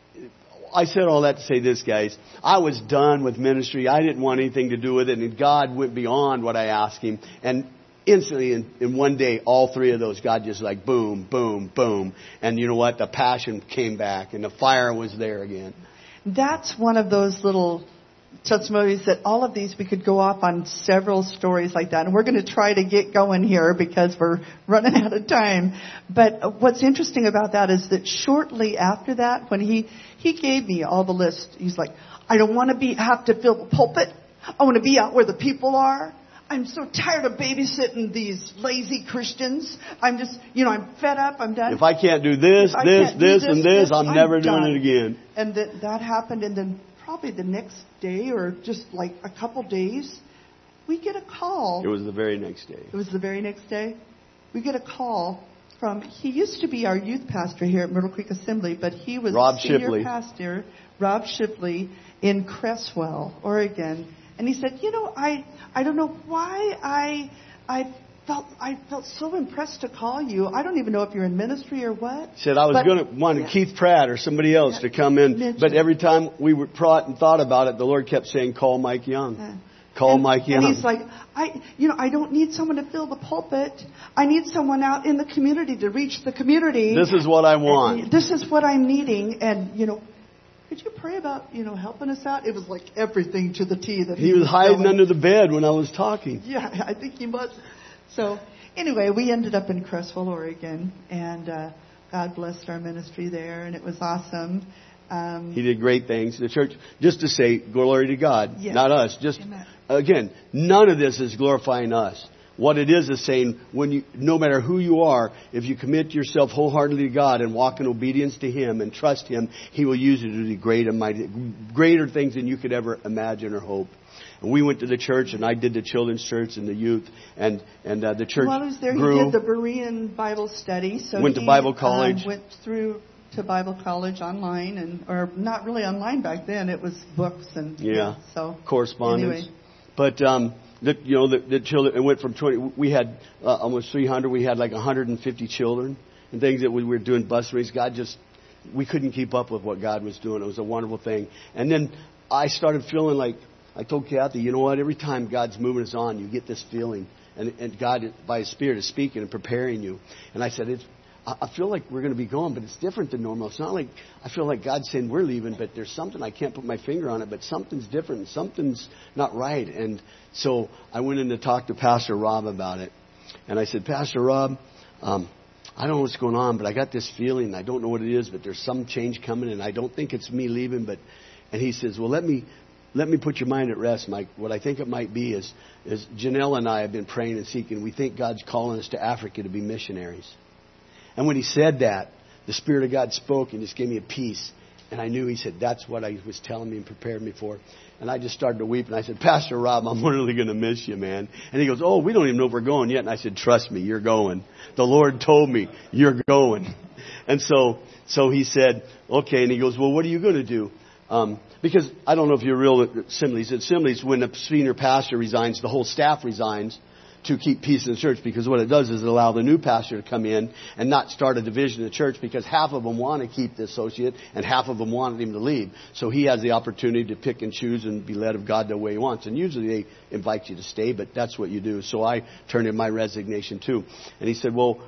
Speaker 2: I said all that to say this, guys. I was done with ministry. I didn't want anything to do with it. And God went beyond what I asked him. And instantly, in, in one day, all three of those, God just like boom, boom, boom. And you know what? The passion came back and the fire was there again.
Speaker 1: That's one of those little testimonies that all of these, we could go off on several stories like that. And we're going to try to get going here because we're running out of time. But what's interesting about that is that shortly after that, when he, he gave me all the list, he's like, I don't want to be have to fill the pulpit. I want to be out where the people are. I'm so tired of babysitting these lazy Christians. I'm just, you know, I'm fed up. I'm done.
Speaker 2: If I can't do this, this,
Speaker 1: do
Speaker 2: this,
Speaker 1: this,
Speaker 2: and this,
Speaker 1: this
Speaker 2: I'm,
Speaker 1: I'm
Speaker 2: never
Speaker 1: done.
Speaker 2: doing it again.
Speaker 1: And that, that happened. And then probably the next day or just like a couple days, we get a call.
Speaker 2: It was the very next day.
Speaker 1: It was the very next day. We get a call from, he used to be our youth pastor here at Myrtle Creek Assembly, but he was
Speaker 2: Rob
Speaker 1: senior
Speaker 2: Shipley.
Speaker 1: pastor, Rob Shipley, in Cresswell, Oregon. And he said, you know, I I don't know why I I felt I felt so impressed to call you. I don't even know if you're in ministry or what.
Speaker 2: He said I was going to want
Speaker 1: yeah.
Speaker 2: Keith Pratt or somebody else
Speaker 1: Yeah.
Speaker 2: to come in,
Speaker 1: Mention.
Speaker 2: but every time we were thought and thought about it, the Lord kept saying, "Call Mike Young,
Speaker 1: Yeah.
Speaker 2: call
Speaker 1: and,
Speaker 2: Mike Young."
Speaker 1: And he's like, I you know I don't need someone to fill the pulpit. I need someone out in the community to reach the community.
Speaker 2: This is what I want.
Speaker 1: This is what I'm needing, and you know. Could you pray about, you know, helping us out? It was like everything to the T that he,
Speaker 2: He was hiding
Speaker 1: going.
Speaker 2: under the bed when I was talking.
Speaker 1: Yeah, I think he was. So anyway, we ended up in Cresswell, Oregon, and uh, God blessed our ministry there, and it was awesome. Um,
Speaker 2: He did great things. The church, just to say, glory to God,
Speaker 1: yes.
Speaker 2: not us. Just
Speaker 1: Amen.
Speaker 2: Again, none of this is glorifying us. What it is is saying, when you, no matter who you are, if you commit yourself wholeheartedly to God and walk in obedience to Him and trust Him, He will use you to do great and mighty, greater things than you could ever imagine or hope. And we went to the church, and I did the children's church and the youth, and and uh, the church
Speaker 1: While he was there,
Speaker 2: grew.
Speaker 1: he did the Berean Bible study. So
Speaker 2: Went to
Speaker 1: he,
Speaker 2: Bible college.
Speaker 1: Um, went through to Bible college online, and or not really online back then. It was books and
Speaker 2: Yeah,
Speaker 1: yeah, so
Speaker 2: correspondence.
Speaker 1: Anyway.
Speaker 2: But um, the, you know, the, the children. It went from twenty. We had uh, almost three hundred. We had like one hundred fifty children and things that we were doing bus races. God just, we couldn't keep up with what God was doing. It was a wonderful thing. And then I started feeling like, I told Kathy, you know what? Every time God's moving us on, you get this feeling, and and God by His Spirit is speaking and preparing you. And I said, it's. I feel like we're going to be going, but it's different than normal. It's not like I feel like God's saying we're leaving, but there's something, I can't put my finger on it, but something's different. Something's not right. And so I went in to talk to Pastor Rob about it. And I said, Pastor Rob, um, I don't know what's going on, but I got this feeling. I don't know what it is, but there's some change coming, and I don't think it's me leaving. But and he says, well, let me let me put your mind at rest, Mike. What I think it might be is, is Janelle and I have been praying and seeking. We think God's calling us to Africa to be missionaries. And when he said that, the Spirit of God spoke and just gave me a peace. And I knew he said, that's what I was telling me and prepared me for. And I just started to weep. And I said, Pastor Rob, I'm really going to miss you, man. And he goes, oh, we don't even know if we're going yet. And I said, trust me, you're going. The Lord told me you're going. And so so he said, okay. And he goes, well, what are you going to do? Um, because I don't know if you're real at Assemblies. At Assemblies, when a senior pastor resigns, the whole staff resigns to keep peace in the church, because what it does is it allow the new pastor to come in and not start a division in the church, because half of them want to keep the associate and half of them wanted him to leave. So he has the opportunity to pick and choose and be led of God the way he wants. And usually they invite you to stay, but that's what you do. So I turned in my resignation too. And he said, well,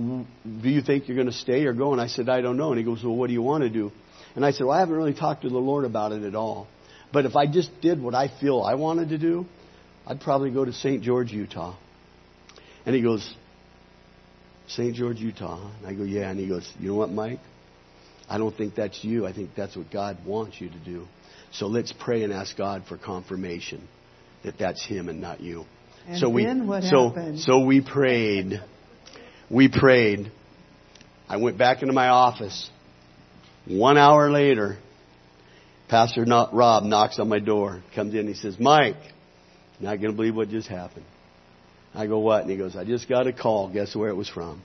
Speaker 2: do you think you're going to stay or go? And I said, I don't know. And he goes, well, what do you want to do? And I said, well, I haven't really talked to the Lord about it at all. But if I just did what I feel I wanted to do, I'd probably go to Saint George, Utah. And he goes, Saint George, Utah. And I go, yeah. And he goes, you know what, Mike? I don't think that's you. I think that's what God wants you to do. So let's pray and ask God for confirmation that that's Him and not you.
Speaker 1: And
Speaker 2: so we,
Speaker 1: then what
Speaker 2: so,
Speaker 1: happened?
Speaker 2: So we prayed. We prayed. I went back into my office. One hour later, Pastor Rob knocks on my door, comes in, he says, Mike, you're not going to believe what just happened. I go, what? And he goes, I just got a call. Guess where it was from?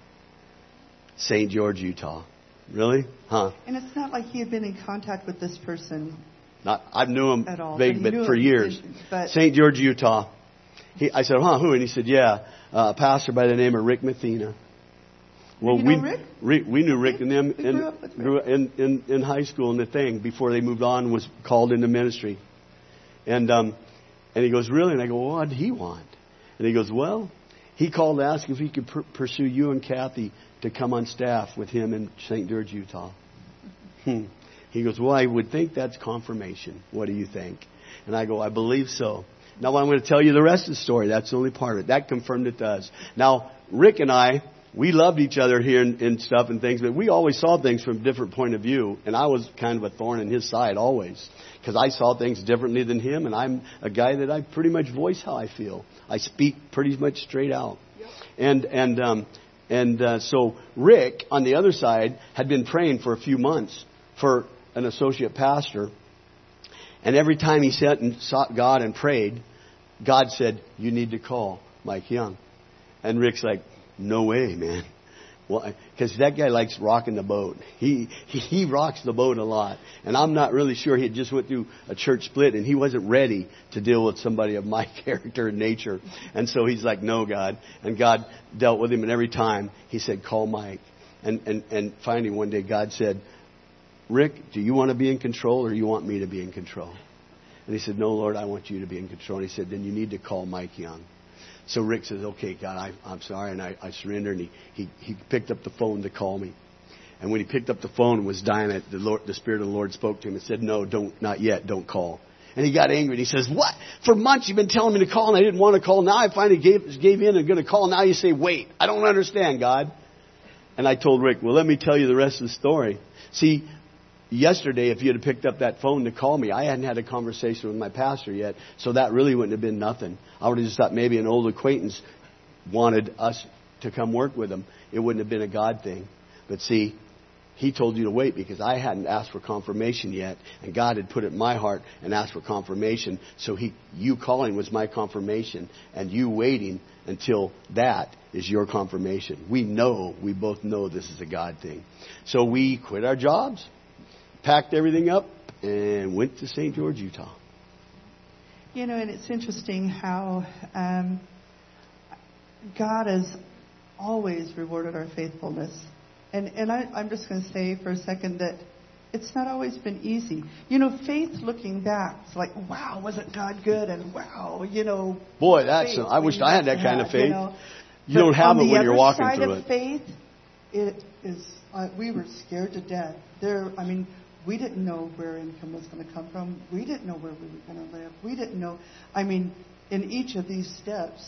Speaker 2: Saint George, Utah. Really? Huh?
Speaker 1: And it's not like he had been in contact with this person.
Speaker 2: Not, I've knew him
Speaker 1: at all,
Speaker 2: vague,
Speaker 1: but,
Speaker 2: but for
Speaker 1: him,
Speaker 2: years.
Speaker 1: But
Speaker 2: Saint George, Utah. He, I said, huh, who? And he said, yeah, uh, a pastor by the name of Rick Mathena. Well,
Speaker 1: you
Speaker 2: we
Speaker 1: know Rick?
Speaker 2: Rick, we knew Rick and them
Speaker 1: We
Speaker 2: in,
Speaker 1: grew up with Rick.
Speaker 2: grew up in, in in high school, and the thing before they moved on was called into ministry. And um, and he goes, really? And I go, well, what did he want? And he goes, well, he called to ask if he could pr- pursue you and Kathy to come on staff with him in Saint George, Utah. Hmm. He goes, well, I would think that's confirmation. What do you think? And I go, I believe so. Now I'm going to tell you the rest of the story. That's the only part of it. That confirmed it to us. Now, Rick and I, we loved each other here and, and stuff and things, but we always saw things from a different point of view. And I was kind of a thorn in his side always, because I saw things differently than him. And I'm a guy that I pretty much voice how I feel. I speak pretty much straight out. Yep. And and um, and uh, so Rick, on the other side, had been praying for a few months for an associate pastor. And every time he sat and sought God and prayed, God said, you need to call Mike Young. And Rick's like, no way, man. Well, because that guy likes rocking the boat. He, he he rocks the boat a lot. And I'm not really sure. He had just went through a church split, and he wasn't ready to deal with somebody of my character and nature. And so he's like, no, God. And God dealt with him, and every time he said, call Mike. And, and, and finally one day God said, Rick, do you want to be in control, or do you want me to be in control? And he said, no, Lord, I want you to be in control. And he said, then you need to call Mike Young. So Rick says, okay, God, I, I'm sorry, and I, I surrender. And he, he, he picked up the phone to call me. And when he picked up the phone and was dying, it, the, Lord, the Spirit of the Lord spoke to him and said, no, don't, not yet, don't call. And he got angry. And he says, what? For months you've been telling me to call, and I didn't want to call. Now I finally gave, gave in and going to call. Now you say, wait. I don't understand, God. And I told Rick, well, let me tell you the rest of the story. See, yesterday, if you had picked up that phone to call me, I hadn't had a conversation with my pastor yet, so that really wouldn't have been nothing. I would have just thought maybe an old acquaintance wanted us to come work with him. It wouldn't have been a God thing. But see, he told you to wait because I hadn't asked for confirmation yet, and God had put it in my heart and asked for confirmation. So he, you calling was my confirmation, and you waiting until that is your confirmation. We know, we both know this is a God thing. So we quit our jobs, packed everything up, and went to Saint George, Utah.
Speaker 1: You know, and it's interesting how um, God has always rewarded our faithfulness. And and I, I'm just going to say for a second that it's not always been easy. You know, faith looking back, it's like, wow, wasn't God good? And wow, you know.
Speaker 2: Boy, that's, I wish I had that kind of faith. You, know. you don't have it when you're walking through it.
Speaker 1: On the other side of faith, it is, uh, we were scared to death. There, I mean, we didn't know where income was going to come from. We didn't know where we were going to live. We didn't know. I mean, in each of these steps,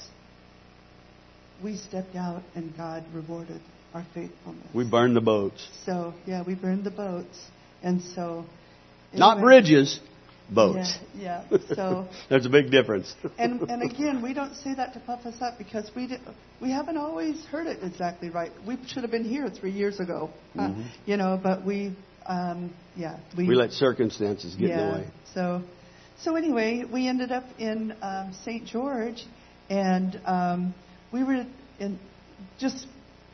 Speaker 1: we stepped out and God rewarded our faithfulness.
Speaker 2: We burned the boats.
Speaker 1: So, yeah, we burned the boats. And so...
Speaker 2: Not anyway, bridges, boats.
Speaker 1: Yeah, yeah. So...
Speaker 2: There's a big difference.
Speaker 1: and and again, we don't say that to puff us up because we did, we haven't always heard it exactly right. We should have been here three years ago. Mm-hmm. Uh, you know, but we... Um, yeah,
Speaker 2: we, we let circumstances get
Speaker 1: yeah,
Speaker 2: in the way.
Speaker 1: So, so anyway, we ended up in um, Saint George, and um, we were in just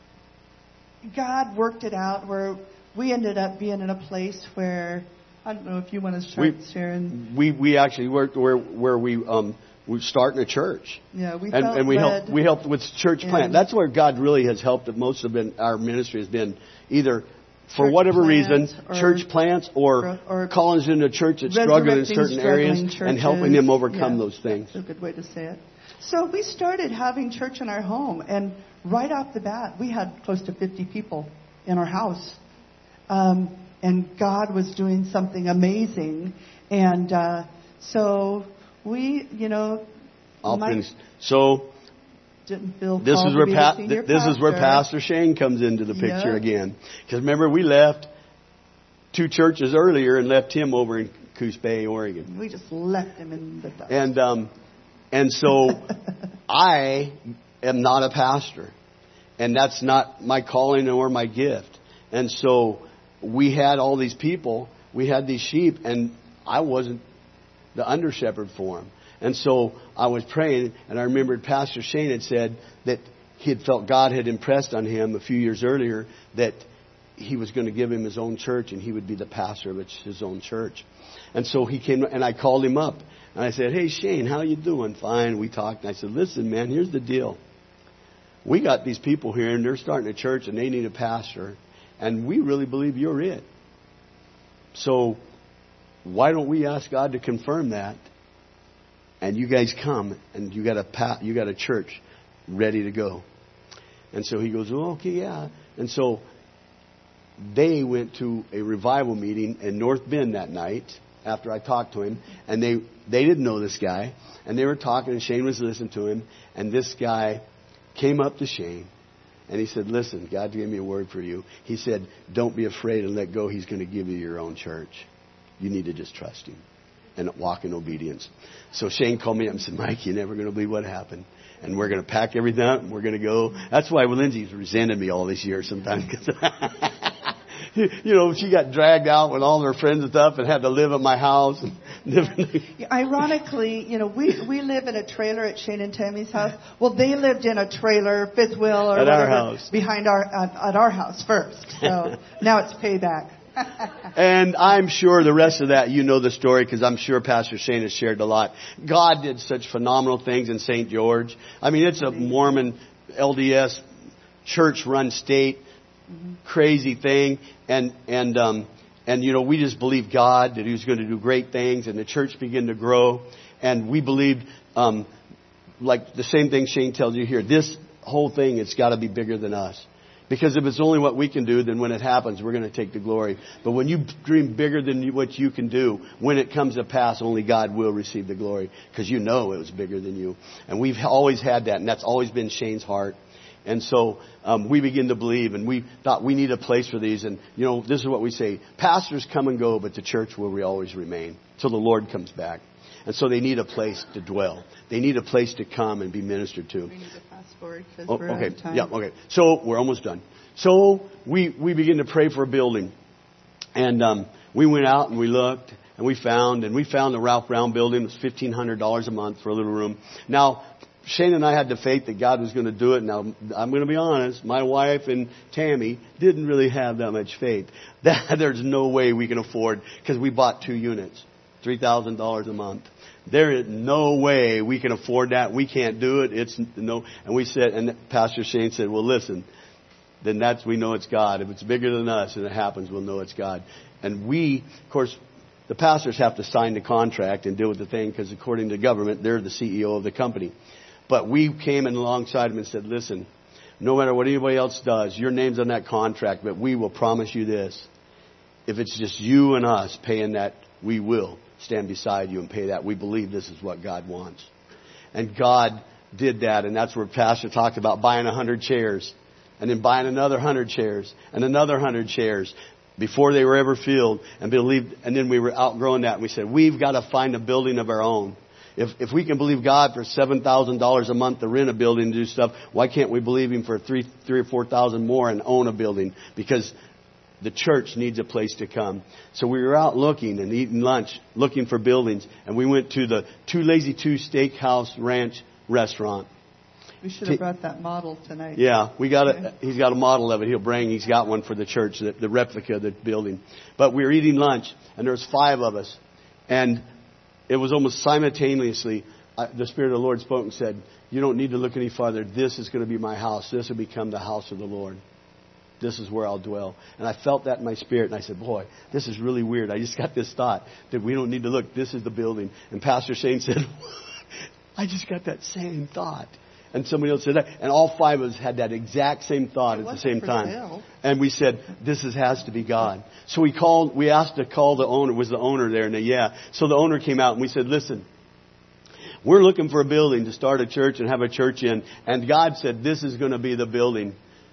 Speaker 1: God worked it out where we ended up being in a place where I don't know if you want to start
Speaker 2: we,
Speaker 1: sharing.
Speaker 2: We we actually worked where where we um we starting a church.
Speaker 1: Yeah, we
Speaker 2: and,
Speaker 1: felt
Speaker 2: and we
Speaker 1: led.
Speaker 2: helped we helped with church plant. That's where God really has helped. Most of been, our ministry has been either. For
Speaker 1: church
Speaker 2: whatever reason,
Speaker 1: or,
Speaker 2: church plants or, or calling us into a church that's struggling in certain areas
Speaker 1: churches.
Speaker 2: And helping them overcome
Speaker 1: yeah,
Speaker 2: those things.
Speaker 1: That's a good way to say it. So we started having church in our home, and right off the bat, we had close to fifty people in our house. Um, and God was doing something amazing. And uh, so we, you know...
Speaker 2: I'll finish. So...
Speaker 1: Didn't feel
Speaker 2: this is where pa- th- this
Speaker 1: pastor.
Speaker 2: is where Pastor Shane comes into the picture
Speaker 1: yep.
Speaker 2: again. Because remember, we left two churches earlier and left him over in Coos Bay, Oregon.
Speaker 1: We just left him in the dust.
Speaker 2: And um, and so I am not a pastor, and that's not my calling or my gift. And so we had all these people, we had these sheep, and I wasn't the under shepherd for them. And so I was praying, and I remembered Pastor Shane had said that he had felt God had impressed on him a few years earlier that he was going to give him his own church, and he would be the pastor of his own church. And so he came, and I called him up, and I said, "Hey, Shane, how you doing?" Fine. We talked, and I said, "Listen, man, here's the deal. We got these people here, and they're starting a church, and they need a pastor, and we really believe you're it. So why don't we ask God to confirm that, and you guys come, and you got a pa- you got a church ready to go." And so he goes, "Oh, okay, yeah." And so they went to a revival meeting in North Bend that night after I talked to him, and they they didn't know this guy, and they were talking, and Shane was listening to him, and this guy came up to Shane, and he said, "Listen, God gave me a word for you." He said, "Don't be afraid and let go. He's going to give you your own church. You need to just trust him and walk in obedience." So Shane called me up and said, "Mike, you're never going to believe what happened. And we're going to pack everything up, and we're going to go." That's why Lindsay's resented me all these years sometimes. You know, she got dragged out with all her friends and stuff and had to live at my house.
Speaker 1: Yeah, ironically, you know, we, we live in a trailer at Shane and Tammy's house. Well, they lived in a trailer, fifth wheel or
Speaker 2: at
Speaker 1: whatever,
Speaker 2: our house.
Speaker 1: behind our, at, at our house first. So now it's payback.
Speaker 2: And I'm sure the rest of that, you know the story, because I'm sure Pastor Shane has shared a lot. God did such phenomenal things in Saint George. I mean, it's a Mormon L D S church-run state. Crazy thing. And, and, um, and, you know, we just believed God that he was going to do great things, and the church began to grow. And we believed, um, like the same thing Shane tells you here, this whole thing, it's got to be bigger than us. Because if it's only what we can do, then when it happens, we're going to take the glory. But when you dream bigger than you, what you can do, when it comes to pass, only God will receive the glory. Because you know it was bigger than you. And we've always had that, and that's always been Shane's heart. And so um, we begin to believe, and we thought we need a place for these. And, you know, this is what we say. Pastors come and go, but the church will always remain till the Lord comes back. And so they need a place to dwell. They need a place to come and be ministered to.
Speaker 1: We need to fast forward because
Speaker 2: oh,
Speaker 1: we're
Speaker 2: okay.
Speaker 1: out of time.
Speaker 2: Yeah, okay. So we're almost done. So we, we begin to pray for a building. And um, we went out and we looked, and we found, and we found the Ralph Brown building. It was fifteen hundred dollars a month for a little room. Now, Shane and I had the faith that God was going to do it. Now, I'm going to be honest. My wife and Tammy didn't really have that much faith. That there's no way we can afford, because we bought two units, three thousand dollars a month. There is no way we can afford that. We can't do it. It's no. And we said, and Pastor Shane said, "Well, listen, then that's, we know it's God. If it's bigger than us and it happens, we'll know it's God." And we, of course, the pastors have to sign the contract and deal with the thing, because according to the government, they're the C E O of the company. But we came in alongside him and said, "Listen, no matter what anybody else does, your name's on that contract, but we will promise you this. If it's just you and us paying that, we will stand beside you and pay that. We believe this is what God wants." And God did that, and that's where Pastor talked about buying a hundred chairs, and then buying another hundred chairs, and another hundred chairs before they were ever filled, and believed. And then we were outgrowing that, and we said, we've got to find a building of our own. If if we can believe God for seven thousand dollars a month to rent a building and do stuff, why can't we believe him for three three or four thousand more and own a building? Because the church needs a place to come. So we were out looking and eating lunch, looking for buildings, and we went to the Two Lazy Two Steakhouse Ranch restaurant.
Speaker 1: We should have brought that model tonight.
Speaker 2: Yeah, we got a, he's got a model of it. He'll bring, he's got one for the church, the, the replica of the building. But we were eating lunch, and there was five of us, and it was almost simultaneously, I, the Spirit of the Lord spoke and said, "You don't need to look any farther. This is going to be my house. This will become the house of the Lord. This is where I'll dwell." And I felt that in my spirit. And I said, "Boy, this is really weird. I just got this thought that we don't need to look. This is the building." And Pastor Shane said, "I just got that same thought." And somebody else said that. And all five of us had that exact same thought at the same time. Sale. And we said, this is, has to be God. So we called, we asked to call the owner. Was the owner there? And they, yeah. So the owner came out and we said, "Listen, we're looking for a building to start a church and have a church in. And God said, this is going to be the building.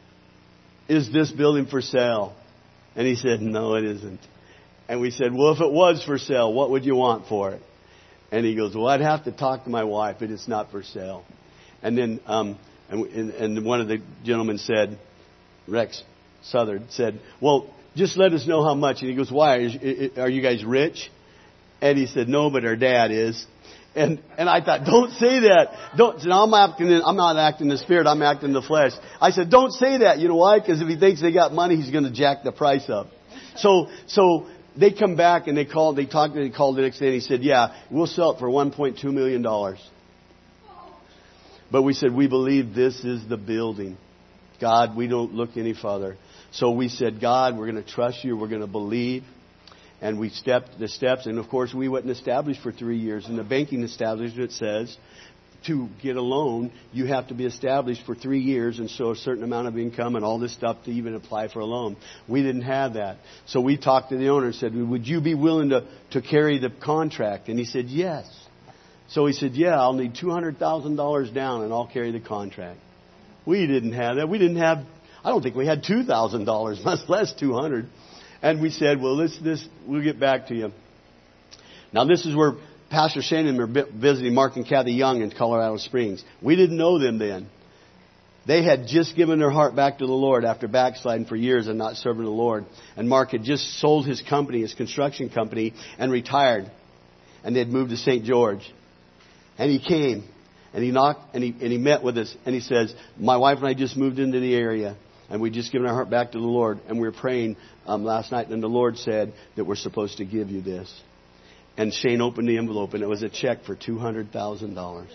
Speaker 2: Is this building for sale?" And he said, "No, it isn't." And we said, "Well, if it was for sale, what would you want for it?" And he goes, "Well, I'd have to talk to my wife, but it's not for sale." And then, um, and, and one of the gentlemen said, Rex Southard said, "Well, just let us know how much." And he goes, "Why? Is, are you guys rich?" And he said, "No, but our dad is." And and I thought, don't say that. Don't. So now I'm acting. In, I'm not acting in the spirit. I'm acting in the flesh. I said, don't say that. You know why? Because if he thinks they got money, he's going to jack the price up. So so they come back and they called. They talked. They called the next day and he said, yeah, we'll sell it for one point two million dollars. But we said, we believe this is the building. God, we don't look any further. So we said, God, we're going to trust you. We're going to believe. And we stepped the steps. And, of course, we wasn't established for three years. And the banking establishment says to get a loan, you have to be established for three years and show a certain amount of income and all this stuff to even apply for a loan. We didn't have that. So we talked to the owner and said, would you be willing to, to carry the contract? And he said, yes. So he said, yeah, I'll need two hundred thousand dollars down and I'll carry the contract. We didn't have that. We didn't have, I don't think we had two thousand dollars, much less two hundred dollars. And we said, well, this, this, we'll get back to you. Now, this is where Pastor Shane and them are visiting Mark and Kathy Young in Colorado Springs. We didn't know them then. They had just given their heart back to the Lord after backsliding for years and not serving the Lord. And Mark had just sold his company, his construction company, and retired. And they had moved to Saint George. And he came, and he knocked, and he, and he met with us. And he says, my wife and I just moved into the area. And we just given our heart back to the Lord. And we were praying um, last night. And the Lord said that we're supposed to give you this. And Shane opened the envelope. And it was a check for two hundred thousand dollars.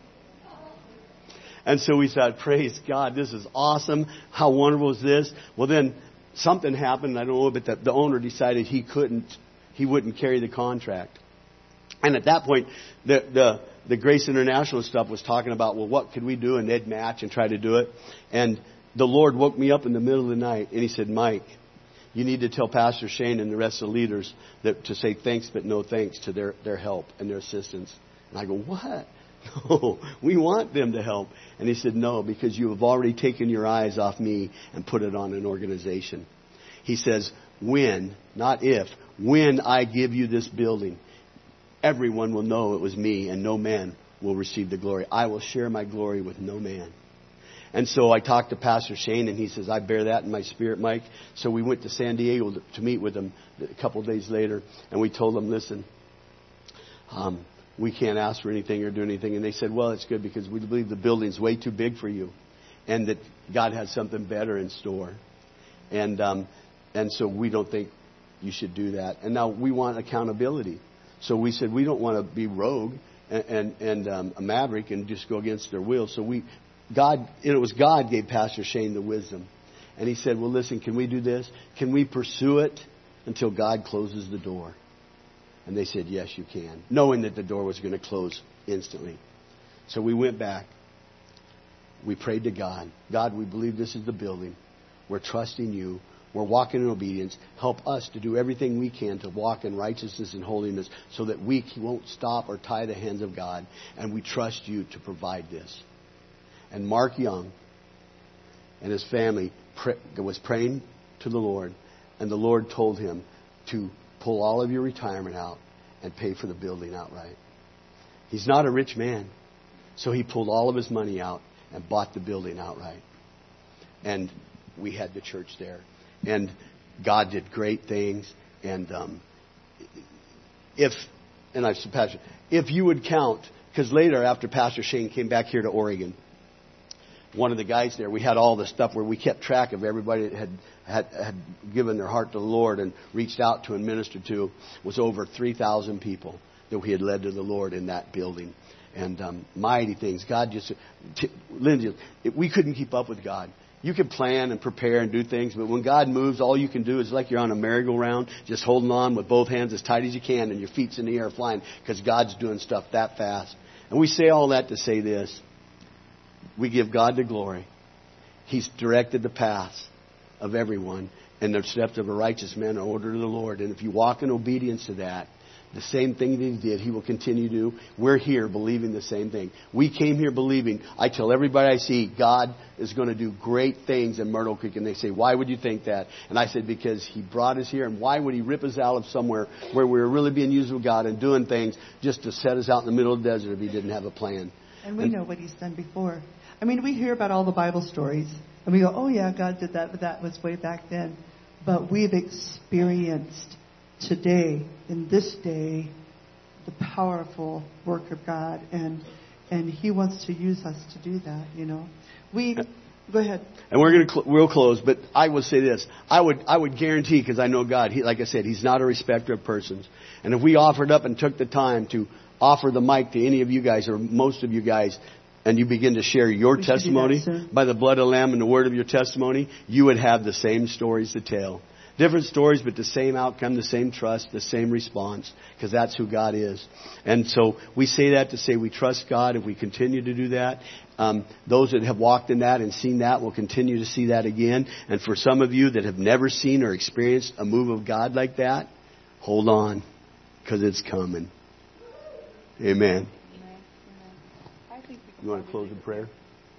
Speaker 2: And so we thought, praise God, this is awesome. How wonderful is this? Well, then something happened. I don't know, but the, the owner decided he couldn't, he wouldn't carry the contract. And at that point, the, the, the Grace International stuff was talking about, well, what could we do? And they'd match and try to do it. And the Lord woke me up in the middle of the night and he said, Mike, you need to tell Pastor Shane and the rest of the leaders that to say thanks but no thanks to their, their help and their assistance. And I go, what? No, we want them to help. And he said, no, because you have already taken your eyes off me and put it on an organization. He says, when, not if, when I give you this building, everyone will know it was me and no man will receive the glory. I will share my glory with no man. And so I talked to Pastor Shane, and he says, I bear that in my spirit, Mike. So we went to San Diego to, to meet with him a couple of days later, and we told him, listen, um, we can't ask for anything or do anything. And they said, well, it's good because we believe the building's way too big for you and that God has something better in store. And um, and so we don't think you should do that. And now we want accountability. So we said we don't want to be rogue and, and, and um, a maverick and just go against their will. So we... God, it was God gave Pastor Shane the wisdom. And he said, well, listen, can we do this? Can we pursue it until God closes the door? And they said, yes, you can, knowing that the door was going to close instantly. So we went back. We prayed to God. God, we believe this is the building. We're trusting you. We're walking in obedience. Help us to do everything we can to walk in righteousness and holiness so that we won't stop or tie the hands of God. And we trust you to provide this. And Mark Young and his family was praying to the Lord. And the Lord told him to pull all of your retirement out and pay for the building outright. He's not a rich man. So he pulled all of his money out and bought the building outright. And we had the church there. And God did great things. And um, if, and I said, Pastor, if you would count, because later after Pastor Shane came back here to Oregon, one of the guys there, we had all the stuff where we kept track of everybody that had, had, had given their heart to the Lord and reached out to and ministered to, was over three thousand people that we had led to the Lord in that building. And um, mighty things. God just, t- Lindsay, we couldn't keep up with God. You can plan and prepare and do things, but when God moves, all you can do is like you're on a merry-go-round, just holding on with both hands as tight as you can, and your feet's in the air flying because God's doing stuff that fast. And we say all that to say this. We give God the glory. He's directed the paths of everyone, and the steps of a righteous man are ordered of the Lord. And if you walk in obedience to that, the same thing that He did, He will continue to do. We're here believing the same thing. We came here believing. I tell everybody I see, God is going to do great things in Myrtle Creek. And they say, why would you think that? And I said, because He brought us here. And why would He rip us out of somewhere where we were really being used with God and doing things just to set us out in the middle of the desert if He didn't have a plan?
Speaker 1: And we and, know what He's done before. I mean, we hear about all the Bible stories. And we go, oh, yeah, God did that, but that was way back then. But we've experienced today, in this day, the powerful work of God, and and He wants to use us to do that. You know, we go ahead.
Speaker 2: And we're going to cl- we'll close, but I will say this: I would I would guarantee, because I know God. He, like I said, He's not a respecter of persons. And if we offered up and took the time to offer the mic to any of you guys, or most of you guys, and you begin to share your
Speaker 1: We
Speaker 2: testimony
Speaker 1: that,
Speaker 2: by the blood of the Lamb and the word of your testimony, you would have the same stories to tell. Different stories, but the same outcome, the same trust, the same response, because that's who God is. And so we say that to say we trust God. If we continue to do that, um, those that have walked in that and seen that will continue to see that again. And for some of you that have never seen or experienced a move of God like that, hold on, because it's coming. Amen. You want to close in prayer?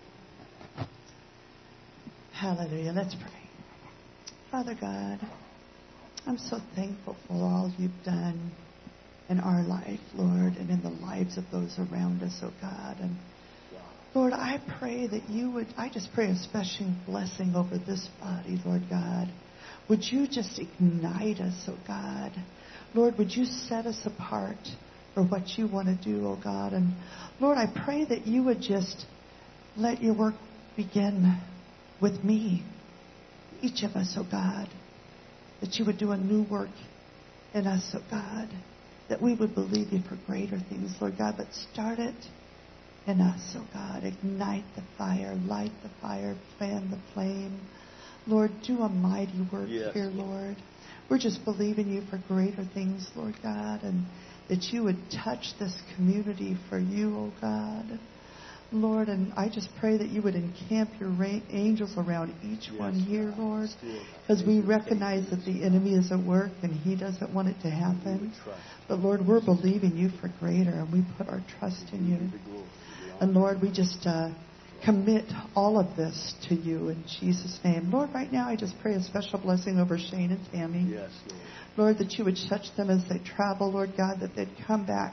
Speaker 1: Hallelujah. Let's pray. Father God, I'm so thankful for all you've done in our life, Lord, and in the lives of those around us, oh God. And Lord, I pray that you would, I just pray a special blessing over this body, Lord God. Would you just ignite us, oh God? Lord, would you set us apart for what you want to do, oh God? And Lord, I pray that you would just let your work begin with me. Each of us, oh God, that you would do a new work in us, oh God, that we would believe you for greater things, Lord God, but start it in us, oh God. Ignite the fire, light the fire, fan the flame. Lord, do a mighty work
Speaker 2: yes.
Speaker 1: here, Lord. We're just believing you for greater things, Lord God, and that you would touch this community for you, oh God. Lord, and I just pray that you would encamp your ra- angels around each
Speaker 2: yes.
Speaker 1: one here, Lord, because we recognize that the enemy is at work and he doesn't want it to happen. But Lord, we're believing you for greater, and we put our trust in you. And Lord, we just uh, commit all of this to you in Jesus' name. Lord, right now I just pray a special blessing over Shane and Tammy.
Speaker 2: Yes, Lord.
Speaker 1: Lord, that you would touch them as they travel, Lord God, that they'd come back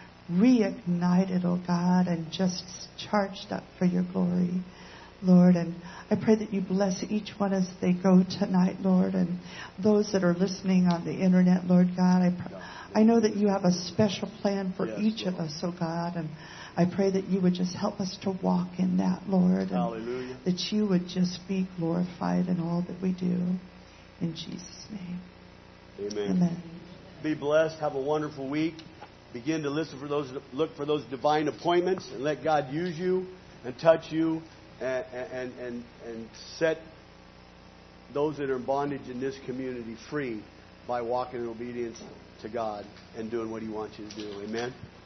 Speaker 1: reignited, oh God, and just charged up for your glory, Lord. And I pray that you bless each one as they go tonight, Lord, and those that are listening on the internet, Lord God. I, pr- I know that you have a special plan for
Speaker 2: yes,
Speaker 1: each
Speaker 2: Lord.
Speaker 1: of us, oh God, and I pray that you would just help us to walk in that, Lord, and
Speaker 2: Hallelujah.
Speaker 1: that you would just be glorified in all that we do. In Jesus' name.
Speaker 2: Amen.
Speaker 1: Amen.
Speaker 2: Be blessed. Have a wonderful week. Begin to listen for those, look for those divine appointments, and let God use you and touch you and, and, and, and set those that are in bondage in this community free by walking in obedience to God and doing what He wants you to do. Amen.